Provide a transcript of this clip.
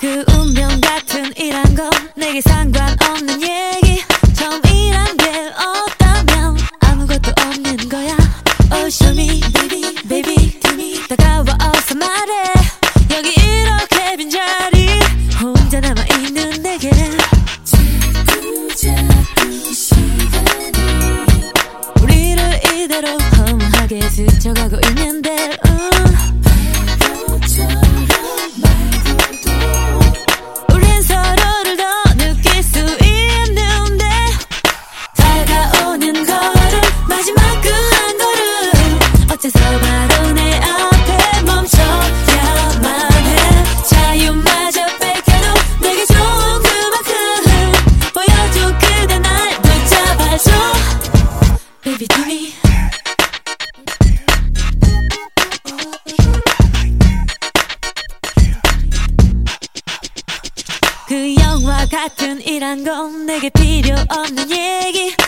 그 운명 같은 이란 건 내게 상관없는 얘기. 처음이란 게 없다면 아무것도 없는 거야. Oh show me baby baby to me. 다가와 어서 말해. 여기 이렇게 빈자리 혼자 남아있는 내게 자꾸 시간이 우리를 이대로 험하게 스쳐가고 있는데 우린 서로를 더 느낄 수 있는데 다가오는 걸음 마지막 그 한 걸음 어째서 바로 내 앞에 멈춰야만 해. 자유마저 뺏겨도 내게 좋은 그만큼 보여줘. 그대 날 붙잡아줘 Baby do me. 그 영화 같은 이란 건 내게 필요 없는 얘기.